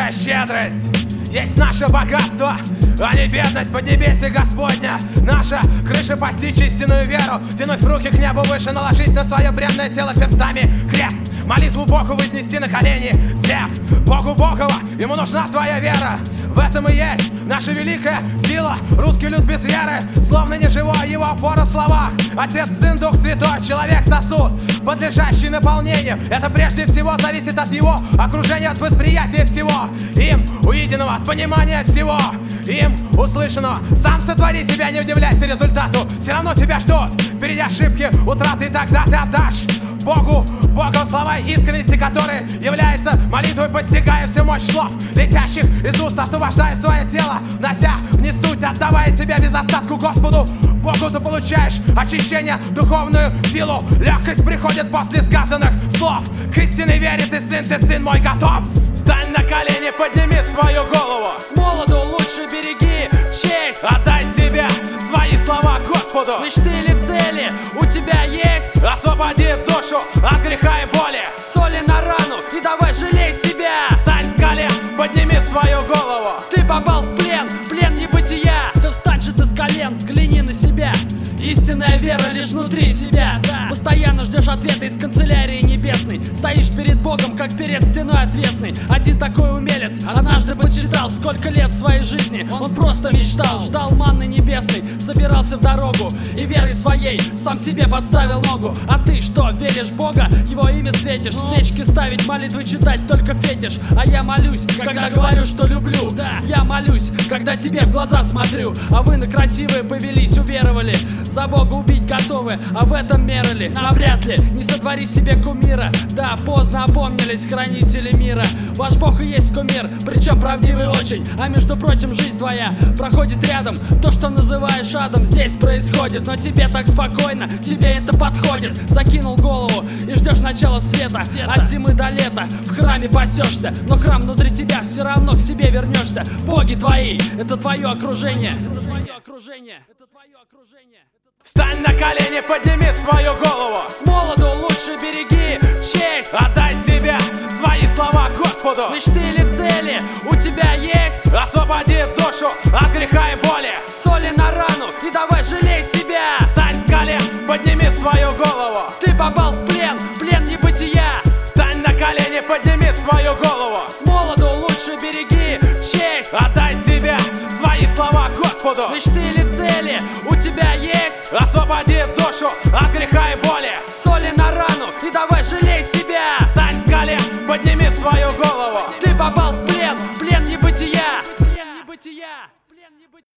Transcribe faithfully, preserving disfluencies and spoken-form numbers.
Наша щедрость есть наше богатство, а не бедность поднебесья Господня. Наша крыша постичь истинную веру, тянуть в руки к небу выше, наложить на свое бренное тело перстами крест, молитву Богу вознести на колени, сев Богу Богова, ему нужна твоя вера. В этом и есть наша великая сила. Русский люд без веры, словно не живой, его опора в словах. Отец, Сын, Дух Святой, человек сосуд, подлежащий наполнению. Это прежде всего зависит от его окружения, от восприятия всего. Им увиденного, от понимания всего, им услышанного. Сам сотвори себя, не удивляйся результату. Все равно тебя ждут впереди ошибки, утраты, и тогда ты отдашь Богу, Богу слова искренности, которые являются молитвой, постигая всю мощь слов, летящих из уст, освобождая свое тело, нося вниз суть, отдавая себя без остатку Господу Богу. Ты получаешь очищение, духовную силу. Легкость приходит после сказанных слов. К истинной вере ты сын, ты сын мой готов. Встань на колени, подними свою голову. С молоду лучше береги честь. Отдай себя, свои слова Господу. Мечты или цели у тебя есть? Освободи душу от греха и боли. Соли на рану и давай жалей себя. Встань с колен, подними свою голову. Ты попал в плен, плен небытия. Да встань же ты с колен, взгляни на себя. Истинная вера лишь внутри тебя, да. Постоянно ждешь ответа из канцелярии небесной. Стоишь перед Богом, как перед стеной отвесной. Один такой умелец однажды подсчитал, сколько лет в своей жизни он просто мечтал. Ждал манны небесной, собирался в дорогу и верой своей сам себе подставил ногу. А ты что, веришь в Бога? Его имя светишь, свечки ставить, молитвы читать только фетиш. А я молюсь, когда говорю, что люблю. Да, я молюсь, когда тебе в глаза смотрю. А вы на красивые повелись, уверовали. За Бога убить готовы, а в этом мерили. Навряд ли, не сотвори себе кумира. Да, поздно опомнились хранители мира. Ваш Бог и есть кумир, причем правдивый очень. А между прочим, жизнь твоя проходит рядом. То, что называешь адом, здесь происходит. Но тебе так спокойно, тебе это подходит. Закинул голову и ждешь начала света. От зимы до лета в храме пасешься, но храм внутри тебя все равно к себе вернешься. Боги твои, это твое окружение. Это твое окружение. Это твое окружение. Встань на колени, подними свою голову. С молоду лучше береги честь. Отдай себя, свои слова Господу. Мечты или цели у тебя есть? Освободи душу от греха и боли. Соли на рану и давай жалей себя. Встань с колен, подними свою голову. Ты попал в плен, плен небытия. Встань на колени, подними свою голову. С молоду лучше береги честь. Отдай себя, свои слова Господу. Мечты или цели у тебя есть? Освободи душу от греха и боли. Соли на рану и давай жалей себя. Встань с колен, подними свою голову. Ты попал в плен, плен небытия. Плен небытия.